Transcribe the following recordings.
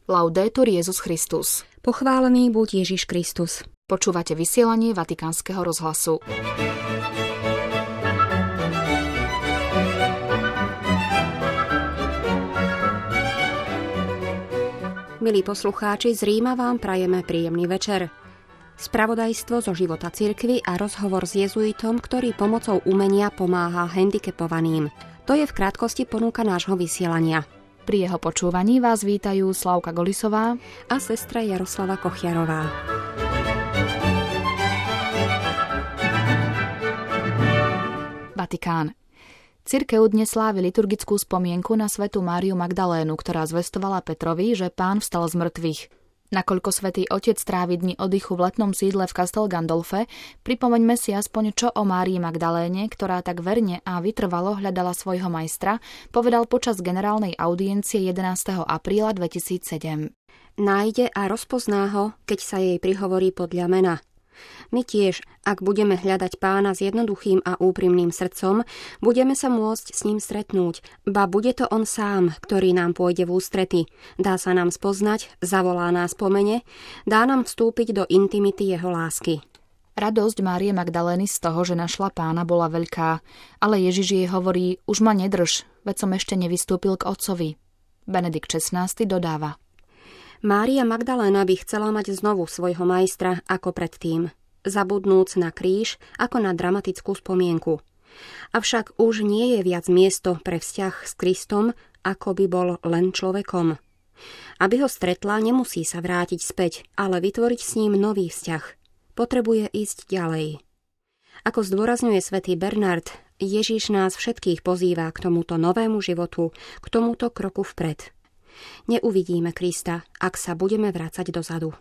Laudetur Jesus Christus. Pochválený buď Ježiš Kristus. Počúvate vysielanie Vatikánskeho rozhlasu. Milí poslucháči, z Ríma vám prajeme príjemný večer. Spravodajstvo zo života cirkvi a rozhovor s jezuitom, ktorý pomocou umenia pomáha handicapovaným. To je v krátkosti ponuka nášho vysielania. Pri jeho počúvaní vás vítajú Slavka Golisová a sestra Jaroslava Kochiarová. Vatikán. Cirkev dnes slávi liturgickú spomienku na svätú Máriu Magdalénu, ktorá zvestovala Petrovi, že Pán vstal z mŕtvych. Nakoľko svätý Otec trávi dni oddychu v letnom sídle v Castel Gandolfe, pripomeňme si aspoň, čo o Márii Magdaléne, ktorá tak verne a vytrvalo hľadala svojho majstra, povedal počas generálnej audiencie 11. apríla 2007. Nájde a rozpozná ho, keď sa jej prihovorí podľa mena. My tiež, ak budeme hľadať Pána s jednoduchým a úprimným srdcom, budeme sa môcť s ním stretnúť, ba bude to on sám, ktorý nám pôjde v ústrety. Dá sa nám spoznať, zavolá nás po mene, dá nám vstúpiť do intimity jeho lásky. Radosť Márie Magdalény z toho, že našla Pána, bola veľká, ale Ježiš jej hovorí, už ma nedrž, veď som ešte nevystúpil k Otcovi. Benedikt XVI dodáva. Mária Magdaléna by chcela mať znovu svojho majstra ako predtým, zabudnúc na kríž ako na dramatickú spomienku. Avšak už nie je viac miesto pre vzťah s Kristom, ako by bol len človekom. Aby ho stretla, nemusí sa vrátiť späť, ale vytvoriť s ním nový vzťah. Potrebuje ísť ďalej. Ako zdôrazňuje svätý Bernard, Ježiš nás všetkých pozýva k tomuto novému životu, k tomuto kroku vpred. Neuvidíme Krista, ak sa budeme vrácať dozadu.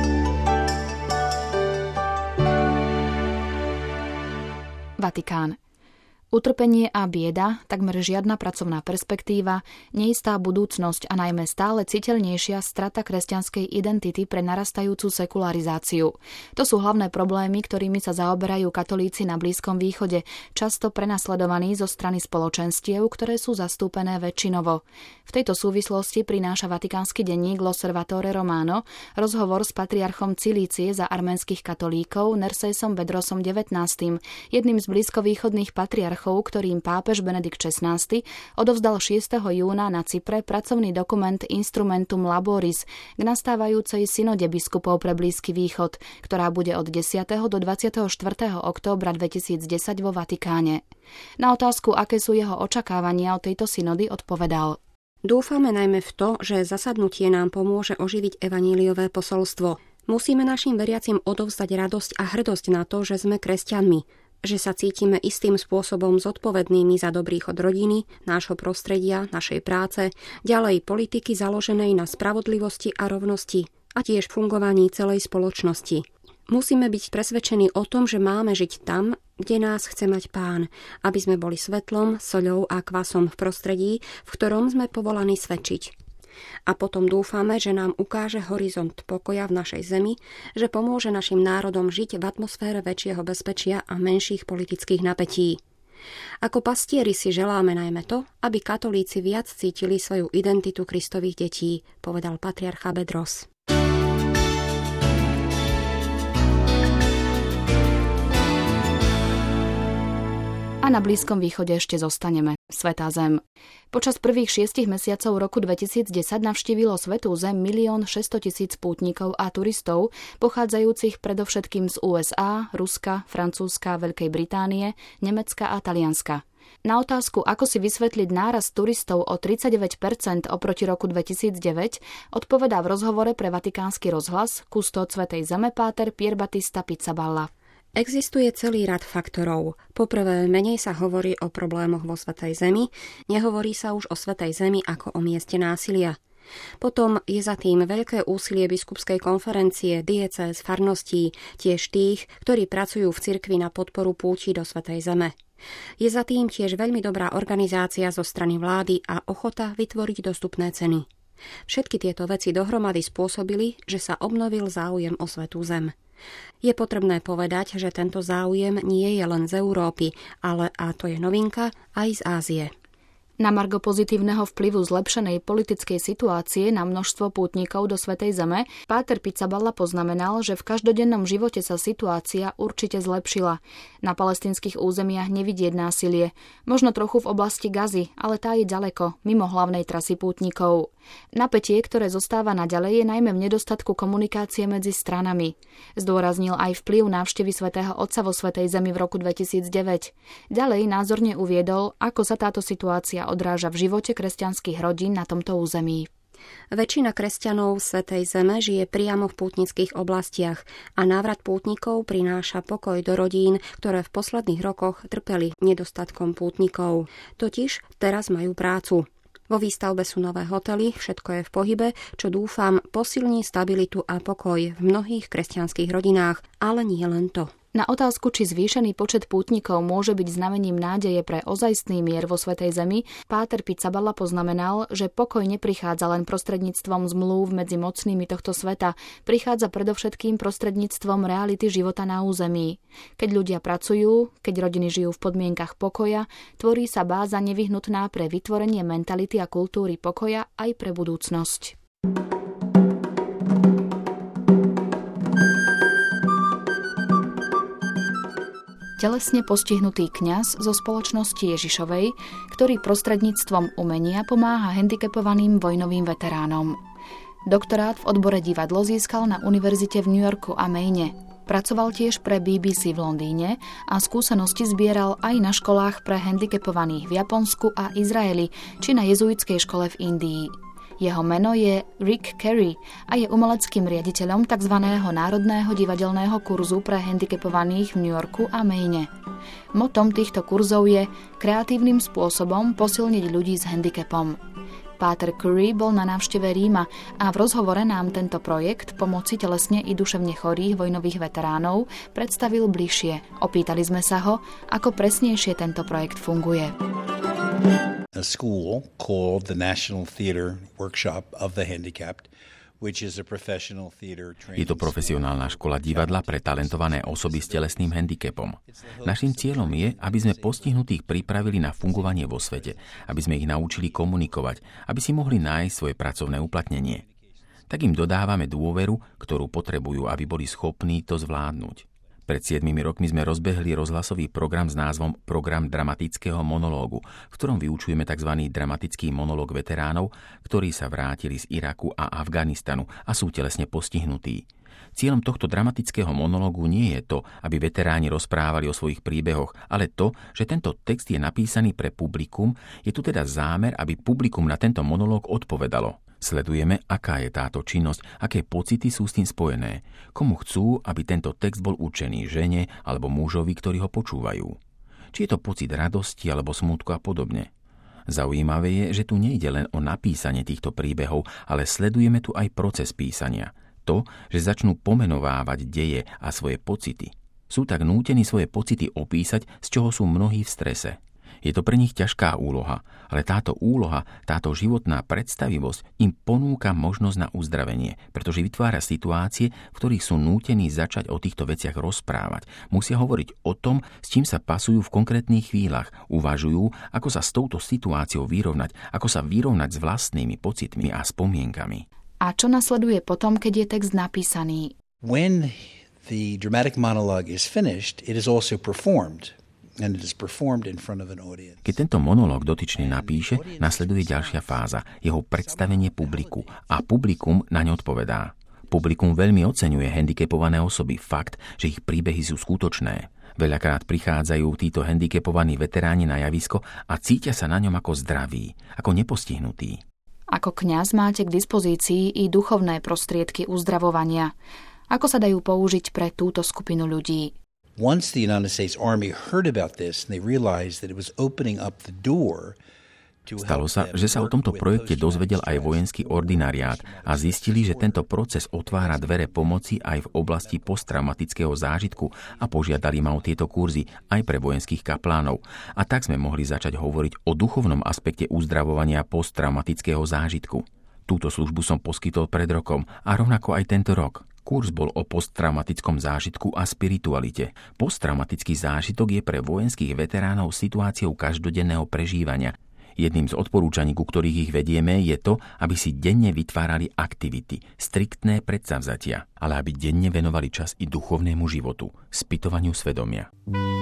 Vatikán. Utrpenie a bieda, takmer žiadna pracovná perspektíva, neistá budúcnosť a najmä stále citeľnejšia strata kresťanskej identity pre narastajúcu sekularizáciu. To sú hlavné problémy, ktorými sa zaoberajú katolíci na Blízkom východe, často prenasledovaní zo strany spoločenstiev, ktoré sú zastúpené väčšinovo. V tejto súvislosti prináša vatikánsky denník L'Osservatore Romano rozhovor s patriarchom Cilície za arménskych katolíkov Nersesom Bedrosom XIX, jedným z blízkovýchodných patriarchov, ktorým pápež Benedikt XVI odovzdal 6. júna na Cypre pracovný dokument Instrumentum Laboris k nastávajúcej synode biskupov pre Blízky východ, ktorá bude od 10. do 24. októbra 2010 vo Vatikáne. Na otázku, aké sú jeho očakávania od tejto synody, odpovedal. Dúfame najmä v to, že zasadnutie nám pomôže oživiť evaníliové posolstvo. Musíme našim veriacim odovzdať radosť a hrdosť na to, že sme kresťanmi, že sa cítime istým spôsobom zodpovednými za dobrý chod rodiny, nášho prostredia, našej práce, ďalej politiky založenej na spravodlivosti a rovnosti a tiež fungovaní celej spoločnosti. Musíme byť presvedčení o tom, že máme žiť tam, kde nás chce mať Pán, aby sme boli svetlom, soľou a kvasom v prostredí, v ktorom sme povolaní svedčiť. A potom dúfame, že nám ukáže horizont pokoja v našej zemi, že pomôže našim národom žiť v atmosfére väčšieho bezpečia a menších politických napätí. Ako pastieri si želáme najmä to, aby katolíci viac cítili svoju identitu Kristových detí, povedal patriarcha Bedros. A na Blízkom východe ešte zostaneme. Svätá zem. Počas prvých 6 mesiacov roku 2010 navštívilo Svätú zem 1 600 000 pútnikov a turistov, pochádzajúcich predovšetkým z USA, Ruska, Francúzska, Veľkej Británie, Nemecka a Talianska. Na otázku, ako si vysvetliť nárast turistov o 39% oproti roku 2009, odpovedá v rozhovore pre Vatikánsky rozhlas kustód Svätej zeme páter Pier Battista Pizzaballa. Existuje celý rad faktorov. Poprvé, menej sa hovorí o problémoch vo Svätej zemi, nehovorí sa už o Svätej zemi ako o mieste násilia. Potom je za tým veľké úsilie biskupskej konferencie, diecéz, farností, tiež tých, ktorí pracujú v cirkvi na podporu púti do Svätej zeme. Je za tým tiež veľmi dobrá organizácia zo strany vlády a ochota vytvoriť dostupné ceny. Všetky tieto veci dohromady spôsobili, že sa obnovil záujem o Svätú zem. Je potrebné povedať, že tento záujem nie je len z Európy, ale, a to je novinka, aj z Ázie. Na margo pozitívneho vplyvu zlepšenej politickej situácie na množstvo pútnikov do Svätej Zeme páter Pizzaballa poznamenal, že v každodennom živote sa situácia určite zlepšila. Na palestínskych územiach nevidieť násilie. Možno trochu v oblasti Gazy, ale tá je ďaleko, mimo hlavnej trasy pútnikov. Napätie, ktoré zostáva naďalej, je najmä v nedostatku komunikácie medzi stranami. Zdôraznil aj vplyv návštevy svätého Otca vo Svätej Zemi v roku 2009. Ďalej názorne uviedol, ako sa táto situácia odráža v živote kresťanských rodín na tomto území. Väčšina kresťanov Svätej Zeme žije priamo v pútnických oblastiach a návrat pútnikov prináša pokoj do rodín, ktoré v posledných rokoch trpeli nedostatkom pútnikov. Totiž teraz majú prácu. Vo výstavbe sú nové hotely, všetko je v pohybe, čo dúfam posilní stabilitu a pokoj v mnohých kresťanských rodinách, ale nie len to. Na otázku, či zvýšený počet pútnikov môže byť znamením nádeje pre ozajstný mier vo Svätej Zemi, páter Pizzaballa poznamenal, že pokoj neprichádza len prostredníctvom zmlúv medzi mocnými tohto sveta, prichádza predovšetkým prostredníctvom reality života na území. Keď ľudia pracujú, keď rodiny žijú v podmienkach pokoja, tvorí sa báza nevyhnutná pre vytvorenie mentality a kultúry pokoja aj pre budúcnosť. Telesne postihnutý kňaz zo spoločnosti Ježišovej, ktorý prostredníctvom umenia pomáha handicapovaným vojnovým veteránom. Doktorát v odbore divadlo získal na univerzite v New Yorku a Maine. Pracoval tiež pre BBC v Londýne a skúsenosti zbieral aj na školách pre handicapovaných v Japonsku a Izraeli či na jezuitskej škole v Indii. Jeho meno je Rick Carey a je umeleckým riaditeľom tzv. Národného divadelného kurzu pre handicapovaných v New Yorku a Maine. Motom týchto kurzov je kreatívnym spôsobom posilniť ľudí s handicapom. Páter Curry bol na návšteve Ríma a v rozhovore nám tento projekt pomoci telesne i duševne chorých vojnových veteránov predstavil bližšie. Opýtali sme sa ho, ako presnejšie tento projekt funguje. A school called the National Theatre Workshop of the Handicapped, which is a professional theatre training. Je to profesionálna škola divadla pre talentované osoby s telesným handicapom. Naším cieľom je, aby sme postihnutých pripravili na fungovanie vo svete, aby sme ich naučili komunikovať, aby si mohli nájsť svoje pracovné uplatnenie. Tak im dodávame dôveru, ktorú potrebujú, aby boli schopní to zvládnuť. Pred 7 rokmi sme rozbehli rozhlasový program s názvom Program dramatického monológu, v ktorom vyučujeme tzv. Dramatický monológ veteránov, ktorí sa vrátili z Iraku a Afganistanu a sú telesne postihnutí. Cieľom tohto dramatického monológu nie je to, aby veteráni rozprávali o svojich príbehoch, ale to, že tento text je napísaný pre publikum, je tu teda zámer, aby publikum na tento monológ odpovedalo. Sledujeme, aká je táto činnosť, aké pocity sú s tým spojené, komu chcú, aby tento text bol určený žene alebo mužovi, ktorí ho počúvajú. Či je to pocit radosti alebo smútku a podobne. Zaujímavé je, že tu nejde len o napísanie týchto príbehov, ale sledujeme tu aj proces písania. To, že začnú pomenovávať deje a svoje pocity. Sú tak nútení svoje pocity opísať, z čoho sú mnohí v strese. Je to pre nich ťažká úloha, ale táto úloha, táto životná predstavivosť im ponúka možnosť na uzdravenie, pretože vytvára situácie, v ktorých sú nútení začať o týchto veciach rozprávať. Musia hovoriť o tom, s čím sa pasujú v konkrétnych chvíľach, uvažujú, ako sa s touto situáciou vyrovnať, ako sa vyrovnať s vlastnými pocitmi a spomienkami. A čo nasleduje potom, keď je text napísaný? When the dramatic monologue is finished, it is also performed. Keď tento monológ dotyčný napíše, nasleduje ďalšia fáza, jeho predstavenie publiku a publikum naň odpovedá. Publikum veľmi oceňuje handicapované osoby, fakt, že ich príbehy sú skutočné. Veľakrát prichádzajú títo handicapovaní veteráni na javisko a cítia sa na ňom ako zdraví, ako nepostihnutí. Ako kňaz máte k dispozícii i duchovné prostriedky uzdravovania. Ako sa dajú použiť pre túto skupinu ľudí? Once the United States Army heard about this and they realized that it was opening up the door. Stalo sa, že sa o tomto projekte dozvedel aj vojenský ordinariát a zistili, že tento proces otvára dvere pomoci aj v oblasti posttraumatického zážitku a požiadali ma o tieto kurzy aj pre vojenských kaplánov. A tak sme mohli začať hovoriť o duchovnom aspekte uzdravovania posttraumatického zážitku. Túto službu som poskytol pred rokom a rovnako aj tento rok. Kurz bol o posttraumatickom zážitku a spiritualite. Posttraumatický zážitok je pre vojenských veteránov situáciou každodenného prežívania. Jedným z odporúčaní, ku ktorých ich vedieme, je to, aby si denne vytvárali aktivity, striktné predsavzatia, ale aby denne venovali čas i duchovnému životu, spytovaniu svedomia.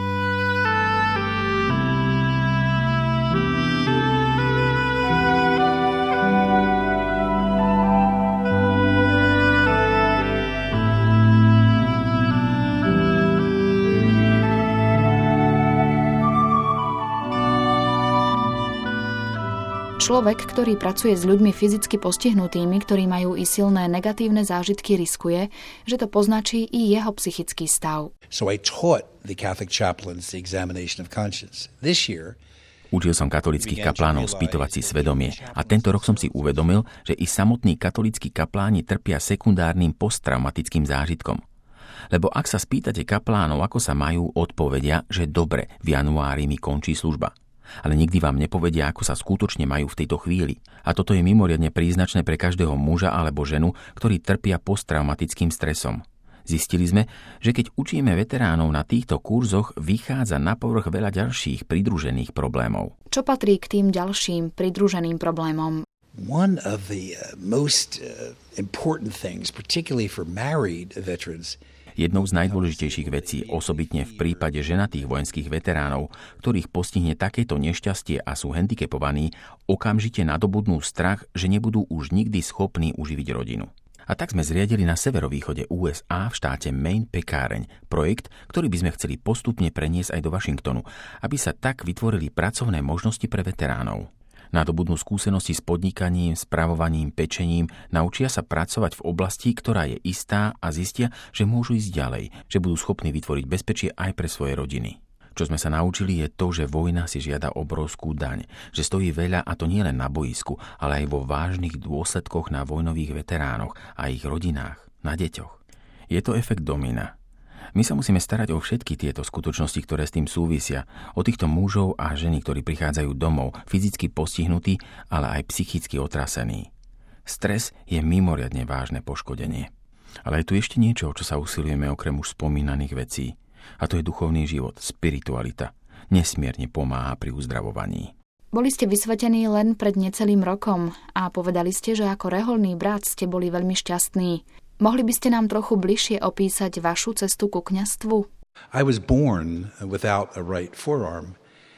Človek, ktorý pracuje s ľuďmi fyzicky postihnutými, ktorí majú i silné negatívne zážitky, riskuje, že to poznačí i jeho psychický stav. So I taught the Catholic chaplains the examination of conscience. This year, učil som katolíckych kaplánov spýtovať si svedomie a tento rok som si uvedomil, že i samotní katolícki kapláni trpia sekundárnym posttraumatickým zážitkom. Lebo ak sa spýtate kaplánov, ako sa majú, odpovedia, že dobre, v januári mi končí služba. Ale nikdy vám nepovedia, ako sa skutočne majú v tejto chvíli. A toto je mimoriadne príznačné pre každého muža alebo ženu, ktorí trpia posttraumatickým stresom. Zistili sme, že keď učíme veteránov na týchto kurzoch, vychádza na povrch veľa ďalších pridružených problémov. Čo patrí k tým ďalším pridruženým problémom? One of the most important things, particularly for married veterans, jednou z najdôležitejších vecí, osobitne v prípade ženatých vojenských veteránov, ktorých postihne takéto nešťastie a sú handicapovaní, okamžite nadobudnú strach, že nebudú už nikdy schopní uživiť rodinu. A tak sme zriadili na severovýchode USA v štáte Maine pekáreň, projekt, ktorý by sme chceli postupne preniesť aj do Washingtonu, aby sa tak vytvorili pracovné možnosti pre veteránov. Nadobudnú skúsenosti s podnikaním, spravovaním, pečením, naučia sa pracovať v oblasti, ktorá je istá a zistia, že môžu ísť ďalej, že budú schopní vytvoriť bezpečie aj pre svoje rodiny. Čo sme sa naučili je to, že vojna si žiada obrovskú daň, že stojí veľa a to nie len na boisku, ale aj vo vážnych dôsledkoch na vojnových veteránoch a ich rodinách, na deťoch. Je to efekt domina. My sa musíme starať o všetky tieto skutočnosti, ktoré s tým súvisia, o týchto mužov a ženy, ktorí prichádzajú domov, fyzicky postihnutí, ale aj psychicky otrasení. Stres je mimoriadne vážne poškodenie. Ale je tu ešte niečo, čo sa usilujeme okrem už spomínaných vecí. A to je duchovný život, spiritualita. Nesmierne pomáha pri uzdravovaní. Boli ste vysvetení len pred necelým rokom a povedali ste, že ako reholný brat ste boli veľmi šťastní. Mohli by ste nám trochu bližšie opísať vašu cestu ku kňazstvu? I was born without a right forearm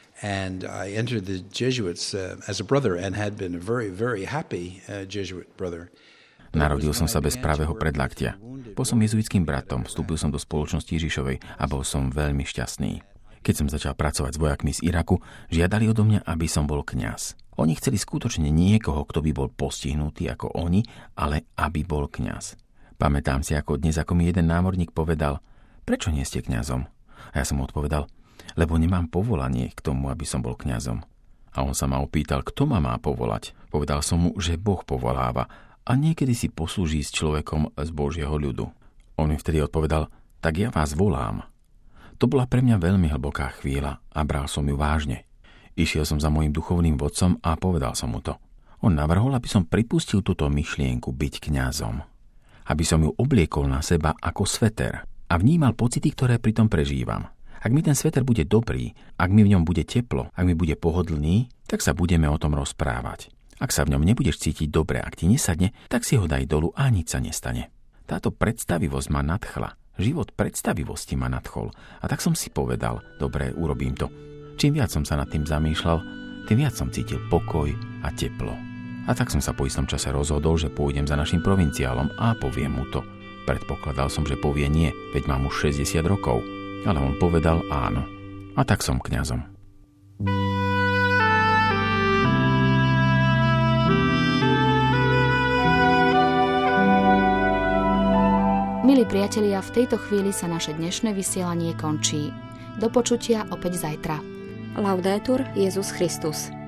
and I entered the Jesuits as a brother and had been a very, very happy Jesuit brother. Narodil som sa bez pravého predlaktia. Bol som jezuitským bratom, vstúpil som do spoločnosti Ježišovej a bol som veľmi šťastný. Keď som začal pracovať s vojakmi z Iraku, žiadali odo mňa, aby som bol kňaz. Oni chceli skutočne niekoho, kto by bol postihnutý ako oni, ale aby bol kňaz. Pamätám si, ako dnes, ako mi jeden námorník povedal, prečo nie ste kňazom? A ja som mu odpovedal, lebo nemám povolanie k tomu, aby som bol kňazom. A on sa ma opýtal, kto ma má povolať. Povedal som mu, že Boh povoláva a niekedy si poslúži s človekom z Božieho ľudu. On mi vtedy odpovedal, tak ja vás volám. To bola pre mňa veľmi hlboká chvíľa a bral som ju vážne. Išiel som za mojím duchovným vodcom a povedal som mu to. On navrhol, aby som pripustil túto myšlienku byť kňazom. Aby som ju obliekol na seba ako sveter a vnímal pocity, ktoré pri tom prežívam. Ak mi ten sveter bude dobrý, ak mi v ňom bude teplo, ak mi bude pohodlný, tak sa budeme o tom rozprávať. Ak sa v ňom nebudeš cítiť dobre, ak ti nesadne, tak si ho daj dolu a nič sa nestane. Táto predstavivosť ma nadchla. Život predstavivosti ma nadchol. A tak som si povedal, dobre, urobím to. Čím viac som sa nad tým zamýšľal, tým viac som cítil pokoj a teplo. A tak som sa po istom čase rozhodol, že pôjdem za našim provinciálom a poviem mu to. Predpokladal som, že povie nie, veď mám už 60 rokov. Ale on povedal áno. A tak som kňazom. Milí priatelia, v tejto chvíli sa naše dnešné vysielanie končí. Do počutia opäť zajtra. Laudetur Jesus Christus.